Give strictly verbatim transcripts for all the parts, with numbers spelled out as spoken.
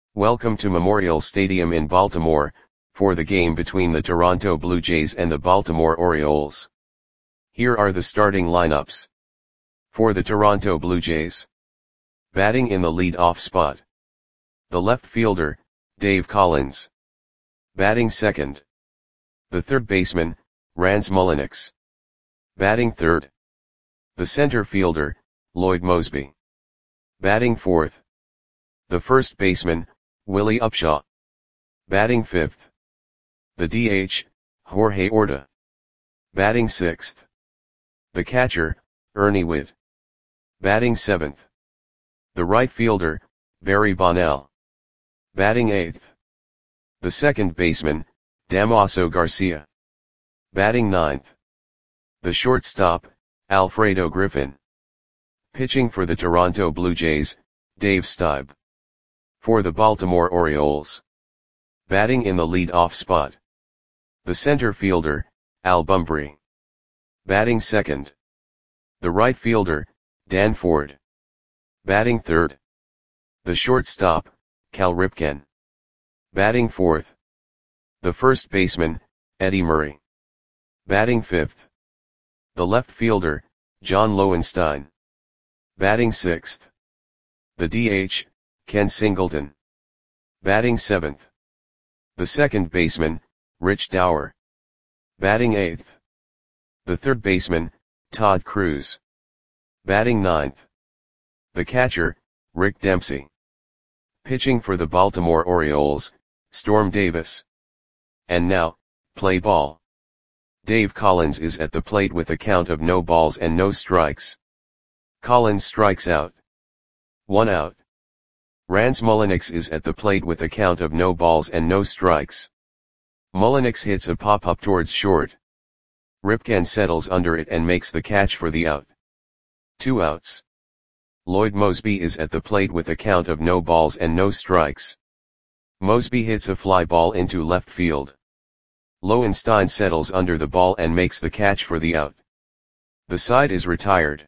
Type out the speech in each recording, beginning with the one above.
Welcome to Memorial Stadium in Baltimore, for the game between the Toronto Blue Jays and the Baltimore Orioles. Here are the starting lineups. For the Toronto Blue Jays. Batting in the lead-off spot. The left fielder, Dave Collins. Batting second. The third baseman, Rance Mulliniks. Batting third. The center fielder, Lloyd Moseby. Batting fourth. The first baseman, Willie Upshaw. Batting fifth. The D H, Jorge Orta. Batting sixth. The catcher, Ernie Whitt. Batting seventh. The right fielder, Barry Bonnell. Batting eighth. The second baseman, Damaso Garcia. Batting ninth. The shortstop, Alfredo Griffin. Pitching for the Toronto Blue Jays, Dave Stieb. For the Baltimore Orioles. Batting in the lead-off spot. The center fielder, Al Bumbry. Batting second. The right fielder, Dan Ford. Batting third. The shortstop, Cal Ripken. Batting fourth. The first baseman, Eddie Murray. Batting fifth. The left fielder, John Lowenstein. Batting sixth. The D H, Ken Singleton. Batting seventh. The second baseman, Rich Dauer. Batting eighth. The third baseman, Todd Cruz. Batting ninth. The catcher, Rick Dempsey. Pitching for the Baltimore Orioles, Storm Davis. And now, play ball. Dave Collins is at the plate with a count of no balls and no strikes. Collins strikes out. One out. Rance Mulliniks is at the plate with a count of no balls and no strikes. Mulliniks hits a pop-up towards short. Ripken settles under it and makes the catch for the out. Two outs. Lloyd Moseby is at the plate with a count of no balls and no strikes. Moseby hits a fly ball into left field. Lowenstein settles under the ball and makes the catch for the out. The side is retired.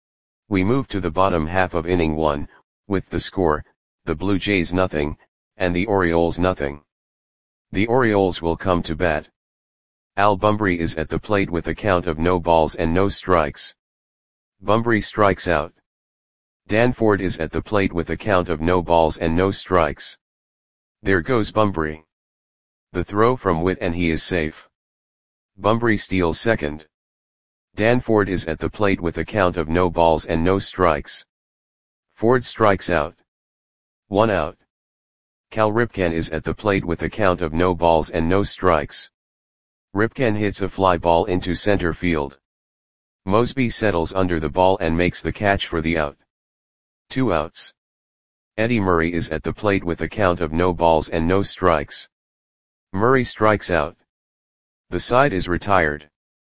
We move to the bottom half of inning one, with the score, the Blue Jays nothing, and the Orioles nothing. The Orioles will come to bat. Al Bumbry is at the plate with a count of no balls and no strikes. Bumbry strikes out. Dan Ford is at the plate with a count of no balls and no strikes. There goes Bumbry. The throw from Whitt and he is safe. Bumbry steals second. Dan Ford is at the plate with a count of no balls and no strikes. Ford strikes out. One out. Cal Ripken is at the plate with a count of no balls and no strikes. Ripken hits a fly ball into center field. Moseby settles under the ball and makes the catch for the out. Two outs. Eddie Murray is at the plate with a count of no balls and no strikes. Murray strikes out. The side is retired.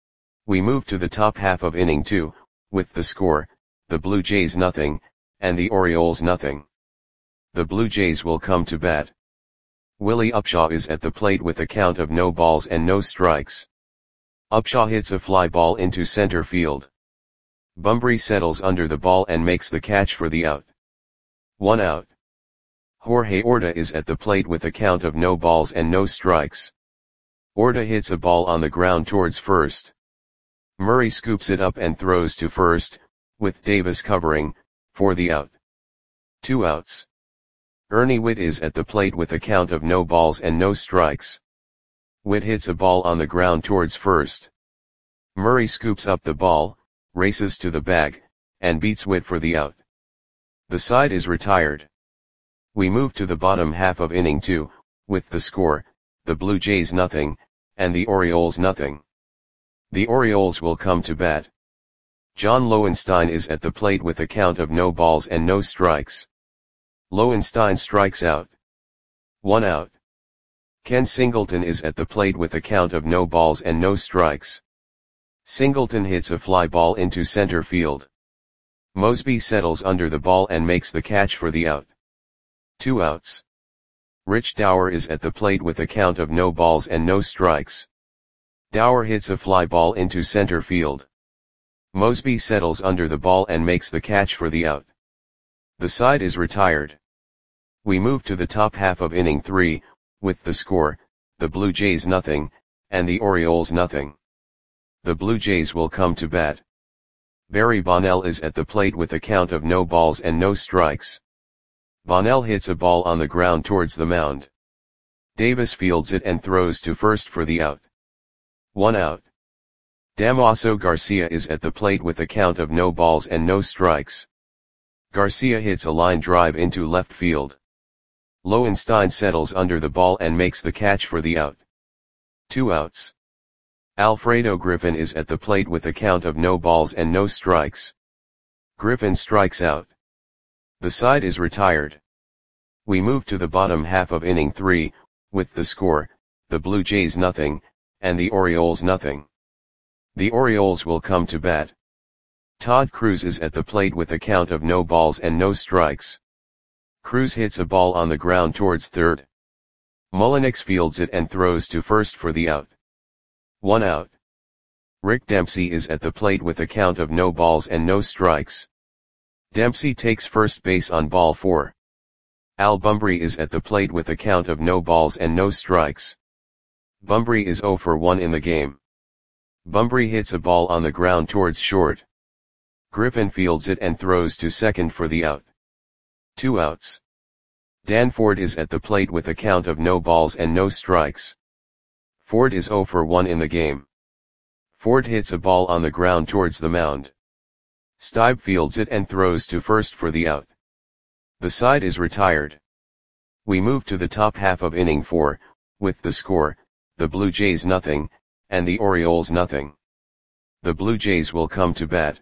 We move to the top half of inning two, with the score, the Blue Jays nothing, and the Orioles nothing. The Blue Jays will come to bat. Willie Upshaw is at the plate with a count of no balls and no strikes. Upshaw hits a fly ball into center field. Bumbry settles under the ball and makes the catch for the out. One out. Jorge Orta is at the plate with a count of no balls and no strikes. Orta hits a ball on the ground towards first. Murray scoops it up and throws to first, with Davis covering, for the out. Two outs. Ernie Whitt is at the plate with a count of no balls and no strikes. Whitt hits a ball on the ground towards first. Murray scoops up the ball, races to the bag, and beats Whitt for the out. The side is retired. We move to the bottom half of inning two, with the score, the Blue Jays nothing, and the Orioles nothing. The Orioles will come to bat. John Lowenstein is at the plate with a count of no balls and no strikes. Lowenstein strikes out. One out. Ken Singleton is at the plate with a count of no balls and no strikes. Singleton hits a fly ball into center field. Moseby settles under the ball and makes the catch for the out. Two outs. Rich Dauer is at the plate with a count of no balls and no strikes. Dauer hits a fly ball into center field. Moseby settles under the ball and makes the catch for the out. The side is retired. We move to the top half of inning three, with the score, the Blue Jays nothing, and the Orioles nothing. The Blue Jays will come to bat. Barry Bonnell is at the plate with a count of no balls and no strikes. Bonnell hits a ball on the ground towards the mound. Davis fields it and throws to first for the out. One out. Damaso Garcia is at the plate with a count of no balls and no strikes. Garcia hits a line drive into left field. Lowenstein settles under the ball and makes the catch for the out. Two outs. Alfredo Griffin is at the plate with a count of no balls and no strikes. Griffin strikes out. The side is retired. We move to the bottom half of inning three, with the score, the Blue Jays nothing, and the Orioles nothing. The Orioles will come to bat. Todd Cruz is at the plate with a count of no balls and no strikes. Cruz hits a ball on the ground towards third. Mullenix fields it and throws to first for the out. One out. Rick Dempsey is at the plate with a count of no balls and no strikes. Dempsey takes first base on ball four. Al Bumbry is at the plate with a count of no balls and no strikes. Bumbry is oh for one in the game. Bumbry hits a ball on the ground towards short. Griffin fields it and throws to second for the out. Two outs. Dan Ford is at the plate with a count of no balls and no strikes. Ford is oh for one in the game. Ford hits a ball on the ground towards the mound. Stibe fields it and throws to first for the out. The side is retired. We move to the top half of inning four, with the score, the Blue Jays nothing, and the Orioles nothing. The Blue Jays will come to bat.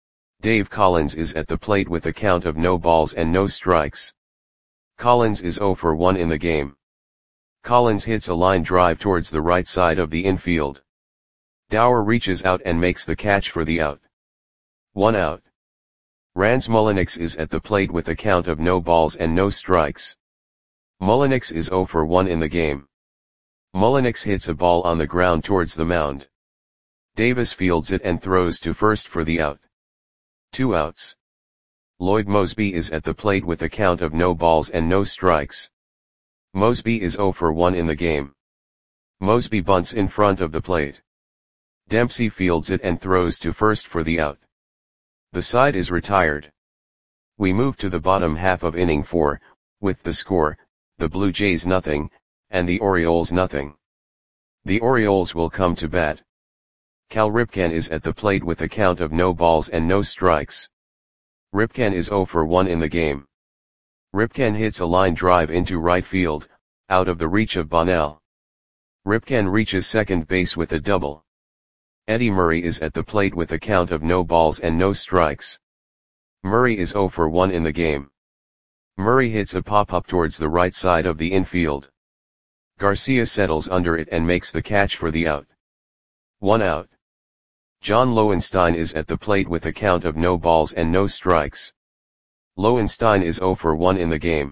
Dave Collins is at the plate with a count of no balls and no strikes. Collins is oh for one in the game. Collins hits a line drive towards the right side of the infield. Dower reaches out and makes the catch for the out. One out. Rans Mullenix is at the plate with a count of no balls and no strikes. Mullenix is oh for one in the game. Mullenix hits a ball on the ground towards the mound. Davis fields it and throws to first for the out. Two outs. Lloyd Moseby is at the plate with a count of no balls and no strikes. Moseby is oh for one in the game. Moseby bunts in front of the plate. Dempsey fields it and throws to first for the out. The side is retired. We move to the bottom half of inning four, with the score, the Blue Jays nothing, and the Orioles nothing. The Orioles will come to bat. Cal Ripken is at the plate with a count of no balls and no strikes. Ripken is oh for one in the game. Ripken hits a line drive into right field, out of the reach of Bonnell. Ripken reaches second base with a double. Eddie Murray is at the plate with a count of no balls and no strikes. Murray is oh for one in the game. Murray hits a pop-up towards the right side of the infield. Garcia settles under it and makes the catch for the out. One out. John Lowenstein is at the plate with a count of no balls and no strikes. Lowenstein is oh for one in the game.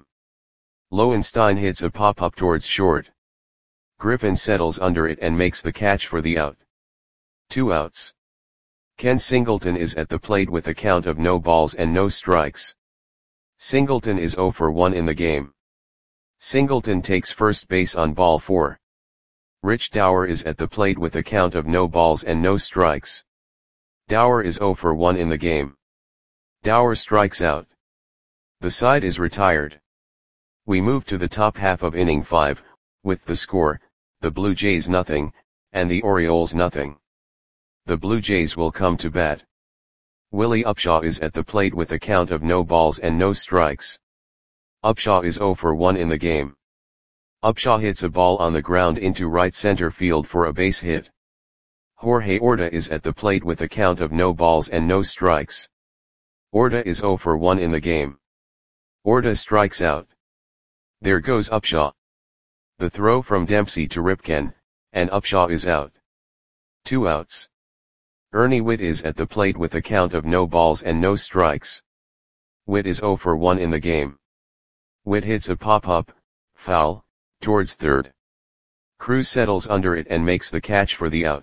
Lowenstein hits a pop-up towards short. Griffin settles under it and makes the catch for the out. Two outs. Ken Singleton is at the plate with a count of no balls and no strikes. Singleton is oh for one in the game. Singleton takes first base on ball four. Rich Dower is at the plate with a count of no balls and no strikes. Dower is oh for one in the game. Dower strikes out. The side is retired. We move to the top half of inning five, with the score, the Blue Jays nothing, and the Orioles nothing. The Blue Jays will come to bat. Willie Upshaw is at the plate with a count of no balls and no strikes. Upshaw is oh for one in the game. Upshaw hits a ball on the ground into right center field for a base hit. Jorge Orta is at the plate with a count of no balls and no strikes. Orta is oh for one in the game. Orta strikes out. There goes Upshaw. The throw from Dempsey to Ripken, and Upshaw is out. Two outs. Ernie Whitt is at the plate with a count of no balls and no strikes. Whitt is oh for one in the game. Whitt hits a pop-up, foul, towards third. Cruz settles under it and makes the catch for the out.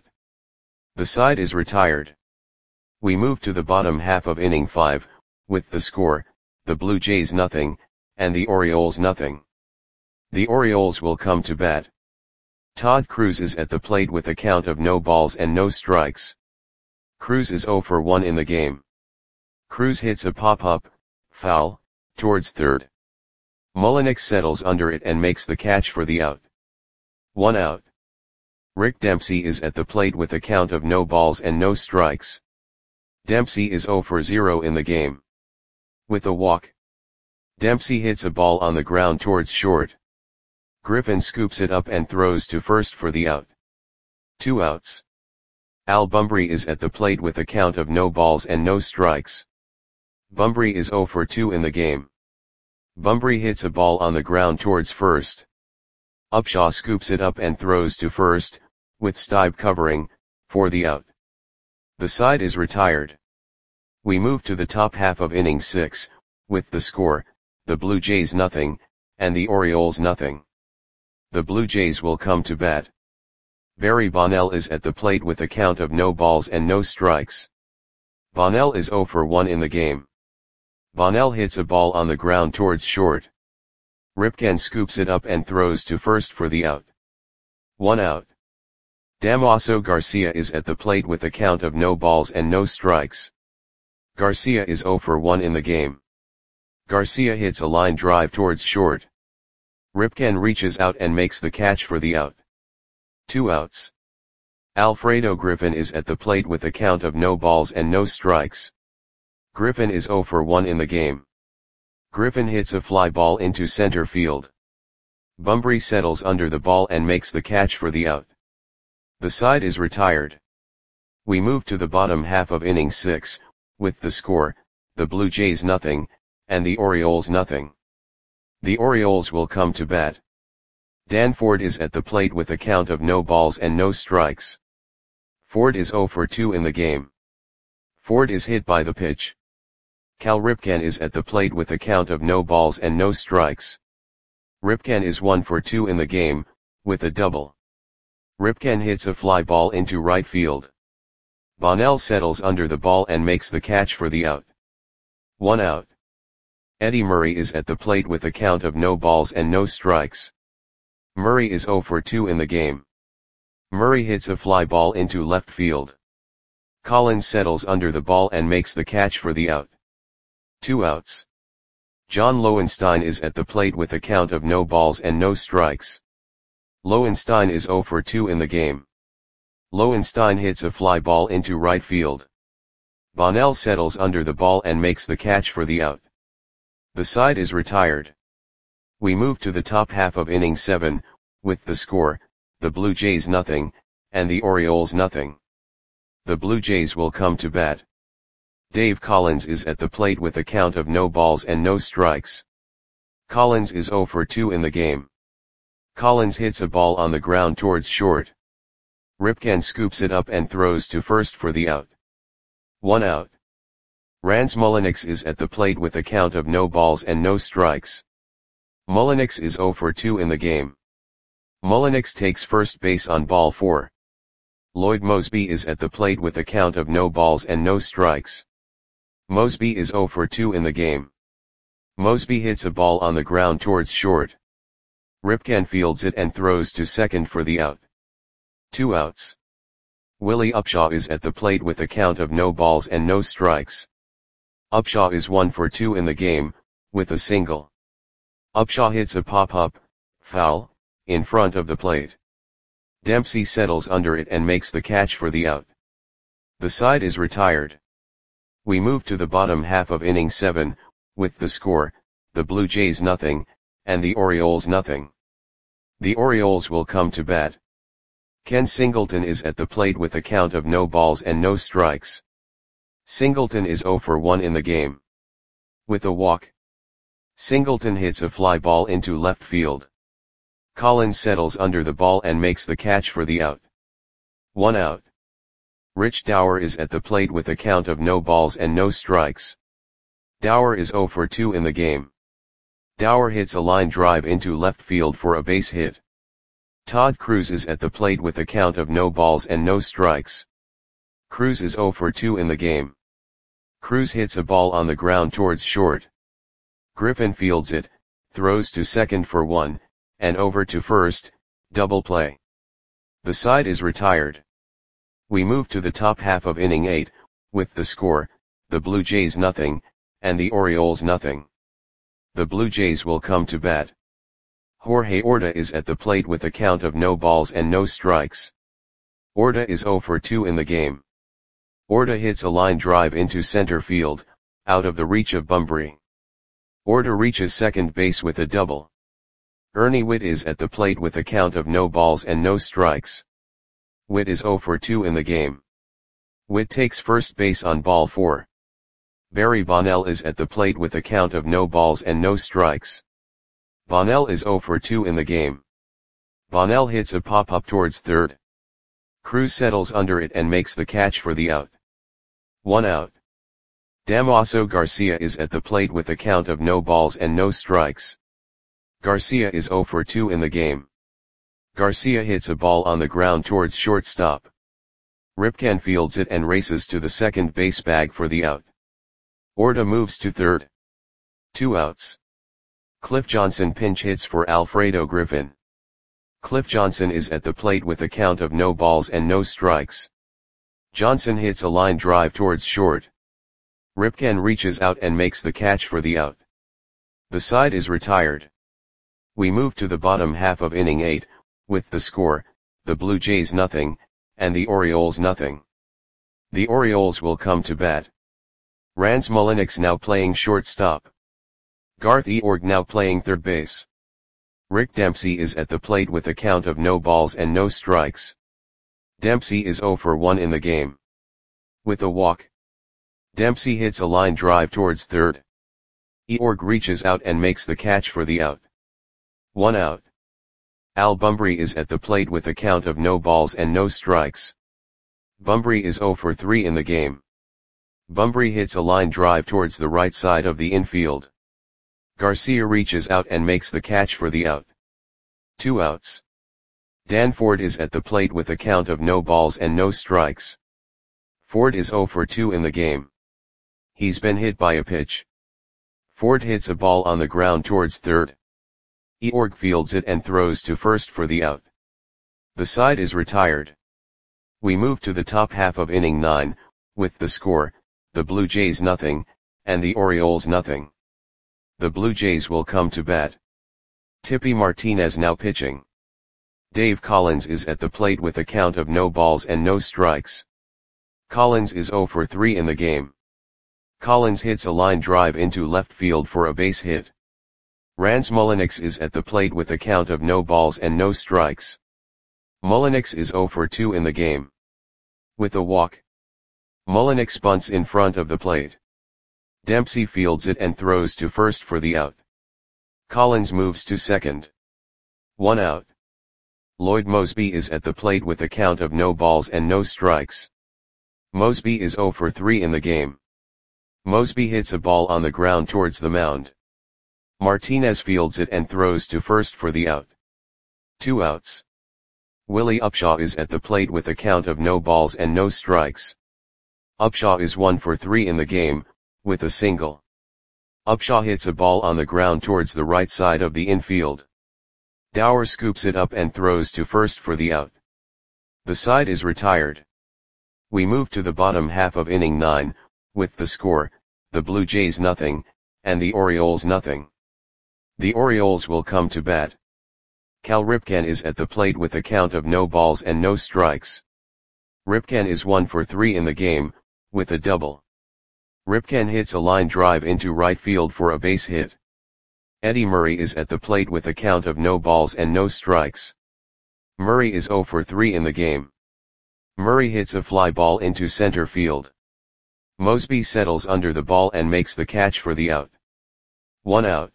The side is retired. We move to the bottom half of inning five, with the score, the Blue Jays nothing, and the Orioles nothing. The Orioles will come to bat. Todd Cruz is at the plate with a count of no balls and no strikes. Cruz is oh for one in the game. Cruz hits a pop-up, foul, towards third. Mullenix settles under it and makes the catch for the out. One out. Rick Dempsey is at the plate with a count of no balls and no strikes. Dempsey is oh for zero in the game. With a walk. Dempsey hits a ball on the ground towards short. Griffin scoops it up and throws to first for the out. Two outs. Al Bumbry is at the plate with a count of no balls and no strikes. Bumbry is oh for two in the game. Bumbry hits a ball on the ground towards first. Upshaw scoops it up and throws to first, with Stibe covering, for the out. The side is retired. We move to the top half of inning six, with the score, the Blue Jays nothing, and the Orioles nothing. The Blue Jays will come to bat. Barry Bonnell is at the plate with a count of no balls and no strikes. Bonnell is oh for one in the game. Bonnell hits a ball on the ground towards short. Ripken scoops it up and throws to first for the out. One out. Damaso Garcia is at the plate with a count of no balls and no strikes. Garcia is oh for one in the game. Garcia hits a line drive towards short. Ripken reaches out and makes the catch for the out. Two outs. Alfredo Griffin is at the plate with a count of no balls and no strikes. Griffin is oh for one in the game. Griffin hits a fly ball into center field. Bumbry settles under the ball and makes the catch for the out. The side is retired. We move to the bottom half of inning six, with the score, the Blue Jays nothing, and the Orioles nothing. The Orioles will come to bat. Dan Ford is at the plate with a count of no balls and no strikes. Ford is oh for two in the game. Ford is hit by the pitch. Cal Ripken is at the plate with a count of no balls and no strikes. Ripken is one for two in the game, with a double. Ripken hits a fly ball into right field. Bonnell settles under the ball and makes the catch for the out. One out. Eddie Murray is at the plate with a count of no balls and no strikes. Murray is oh for two in the game. Murray hits a fly ball into left field. Collins settles under the ball and makes the catch for the out. Two outs. John Lowenstein is at the plate with a count of no balls and no strikes. Lowenstein is oh for two in the game. Lowenstein hits a fly ball into right field. Bonnell settles under the ball and makes the catch for the out. The side is retired. We move to the top half of inning seven, with the score, the Blue Jays nothing, and the Orioles nothing. The Blue Jays will come to bat. Dave Collins is at the plate with a count of no balls and no strikes. Collins is oh for two in the game. Collins hits a ball on the ground towards short. Ripken scoops it up and throws to first for the out. One out. Rance Mullenix is at the plate with a count of no balls and no strikes. Mullenix is oh for two in the game. Mullenix takes first base on ball four. Lloyd Mosby is at the plate with a count of no balls and no strikes. Mosby is oh for two in the game. Mosby hits a ball on the ground towards short. Ripken fields it and throws to second for the out. Two outs. Willie Upshaw is at the plate with a count of no balls and no strikes. Upshaw is one for two in the game, with a single. Upshaw hits a pop-up, foul, in front of the plate. Dempsey settles under it and makes the catch for the out. The side is retired. We move to the bottom half of inning seven, with the score, the Blue Jays nothing, and the Orioles nothing. The Orioles will come to bat. Ken Singleton is at the plate with a count of no balls and no strikes. Singleton is oh for one in the game. With a walk. Singleton hits a fly ball into left field. Collins settles under the ball and makes the catch for the out. One out. Rich Dower is at the plate with a count of no balls and no strikes. Dower is oh for two in the game. Dower hits a line drive into left field for a base hit. Todd Cruz is at the plate with a count of no balls and no strikes. Cruz is oh for two in the game. Cruz hits a ball on the ground towards short. Griffin fields it, throws to second for one, and over to first, double play. The side is retired. We move to the top half of inning eight, with the score, the Blue Jays nothing, and the Orioles nothing. The Blue Jays will come to bat. Jorge Orta is at the plate with a count of no balls and no strikes. Orta is oh for two in the game. Orta hits a line drive into center field, out of the reach of Bunbury. Orta reaches second base with a double. Ernie Whitt is at the plate with a count of no balls and no strikes. Whitt is oh for two in the game. Whitt takes first base on ball four. Barry Bonnell is at the plate with a count of no balls and no strikes. Bonnell is oh for two in the game. Bonnell hits a pop-up towards third. Cruz settles under it and makes the catch for the out. One out. Damaso Garcia is at the plate with a count of no balls and no strikes. Garcia is oh for two in the game. Garcia hits a ball on the ground towards shortstop. Ripken fields it and races to the second base bag for the out. Orta moves to third. Two outs. Cliff Johnson pinch hits for Alfredo Griffin. Cliff Johnson is at the plate with a count of no balls and no strikes. Johnson hits a line drive towards short. Ripken reaches out and makes the catch for the out. The side is retired. We move to the bottom half of inning eight, with the score, the Blue Jays nothing, and the Orioles nothing. The Orioles will come to bat. Rans Mulliniks now playing shortstop. Garth Eorg now playing third base. Rick Dempsey is at the plate with a count of no balls and no strikes. Dempsey is oh for one in the game. With a walk. Dempsey hits a line drive towards third. Eorg reaches out and makes the catch for the out. One out. Al Bunbury is at the plate with a count of no balls and no strikes. Bunbury is oh for three in the game. Bunbury hits a line drive towards the right side of the infield. Garcia reaches out and makes the catch for the out. Two outs. Dan Ford is at the plate with a count of no balls and no strikes. Ford is oh for two in the game. He's been hit by a pitch. Ford hits a ball on the ground towards third. Eorg fields it and throws to first for the out. The side is retired. We move to the top half of inning nine, with the score, the Blue Jays nothing, and the Orioles nothing. The Blue Jays will come to bat. Tippy Martinez now pitching. Dave Collins is at the plate with a count of no balls and no strikes. Collins is oh for three in the game. Collins hits a line drive into left field for a base hit. Rans Mulliniks is at the plate with a count of no balls and no strikes. Mulliniks is oh for two in the game. With a walk. Mulliniks bunts in front of the plate. Dempsey fields it and throws to first for the out. Collins moves to second. One out. Lloyd Mosby is at the plate with a count of no balls and no strikes. Mosby is oh for three in the game. Mosby hits a ball on the ground towards the mound. Martinez fields it and throws to first for the out. Two outs. Willie Upshaw is at the plate with a count of no balls and no strikes. Upshaw is one for three in the game, with a single. Upshaw hits a ball on the ground towards the right side of the infield. Dower scoops it up and throws to first for the out. The side is retired. We move to the bottom half of inning nine, with the score, the Blue Jays nothing, and the Orioles nothing. The Orioles will come to bat. Cal Ripken is at the plate with a count of no balls and no strikes. Ripken is one for three in the game, with a double. Ripken hits a line drive into right field for a base hit. Eddie Murray is at the plate with a count of no balls and no strikes. Murray is oh for three in the game. Murray hits a fly ball into center field. Mosby settles under the ball and makes the catch for the out. One out.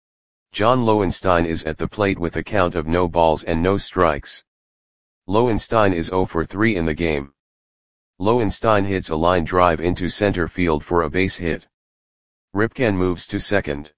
John Lowenstein is at the plate with a count of no balls and no strikes. Lowenstein is oh for three in the game. Lowenstein hits a line drive into center field for a base hit. Ripken moves to second.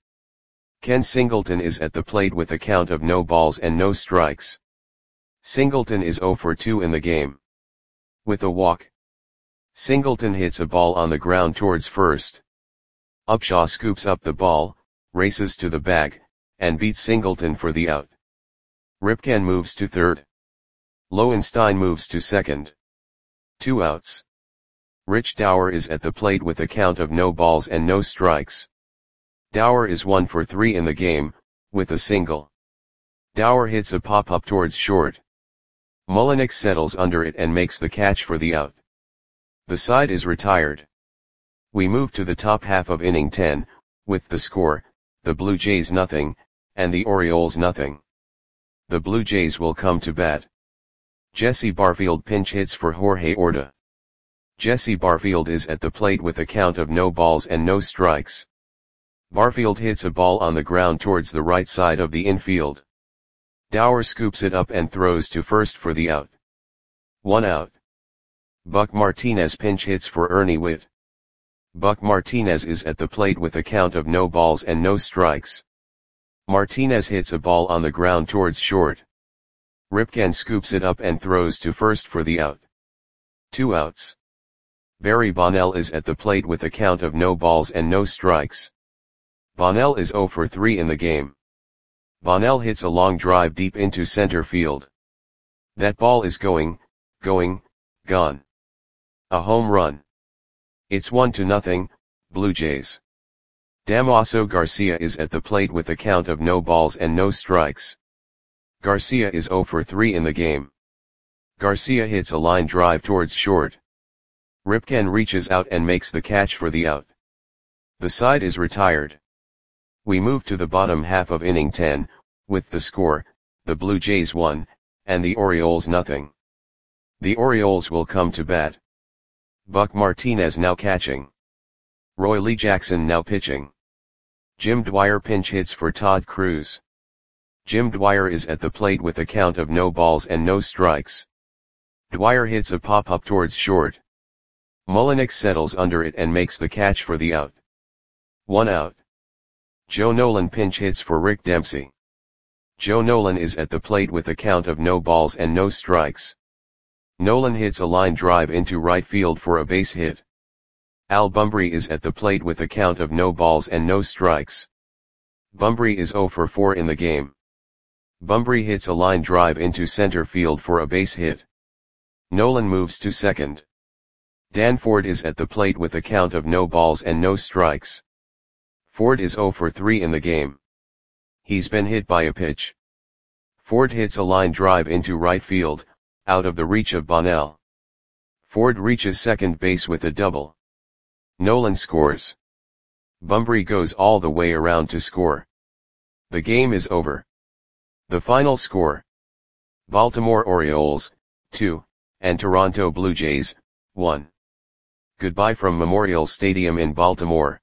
Ken Singleton is at the plate with a count of no balls and no strikes. Singleton is oh for two in the game. With a walk. Singleton hits a ball on the ground towards first. Upshaw scoops up the ball, races to the bag, and beats Singleton for the out. Ripken moves to third. Lowenstein moves to second. Two outs. Rich Dower is at the plate with a count of no balls and no strikes. Dower is one for three in the game, with a single. Dower hits a pop-up towards short. Mullenix settles under it and makes the catch for the out. The side is retired. We move to the top half of inning ten, with the score, the Blue Jays nothing, and the Orioles nothing. The Blue Jays will come to bat. Jesse Barfield pinch hits for Jorge Orta. Jesse Barfield is at the plate with a count of no balls and no strikes. Barfield hits a ball on the ground towards the right side of the infield. Dower scoops it up and throws to first for the out. One out. Buck Martinez pinch hits for Ernie Whitt. Buck Martinez is at the plate with a count of no balls and no strikes. Martinez hits a ball on the ground towards short. Ripken scoops it up and throws to first for the out. Two outs. Barry Bonnell is at the plate with a count of no balls and no strikes. Bonnell is zero for three in the game. Bonnell hits a long drive deep into center field. That ball is going, going, gone. A home run. It's one to nothing, Blue Jays. Damaso Garcia is at the plate with a count of no balls and no strikes. Garcia is zero for three in the game. Garcia hits a line drive towards short. Ripken reaches out and makes the catch for the out. The side is retired. We move to the bottom half of inning ten, with the score, the Blue Jays one, and the Orioles nothing. The Orioles will come to bat. Buck Martinez now catching. Roy Lee Jackson now pitching. Jim Dwyer pinch hits for Todd Cruz. Jim Dwyer is at the plate with a count of no balls and no strikes. Dwyer hits a pop-up towards short. Mullenix settles under it and makes the catch for the out. One out. Joe Nolan pinch hits for Rick Dempsey. Joe Nolan is at the plate with a count of no balls and no strikes. Nolan hits a line drive into right field for a base hit. Al Bumbry is at the plate with a count of no balls and no strikes. Bumbry is zero for four in the game. Bumbry hits a line drive into center field for a base hit. Nolan moves to second. Dan Ford is at the plate with a count of no balls and no strikes. Ford is zero for three in the game. He's been hit by a pitch. Ford hits a line drive into right field, out of the reach of Bonnell. Ford reaches second base with a double. Nolan scores. Bumbry goes all the way around to score. The game is over. The final score: Baltimore Orioles, two, and Toronto Blue Jays, one. Goodbye from Memorial Stadium in Baltimore.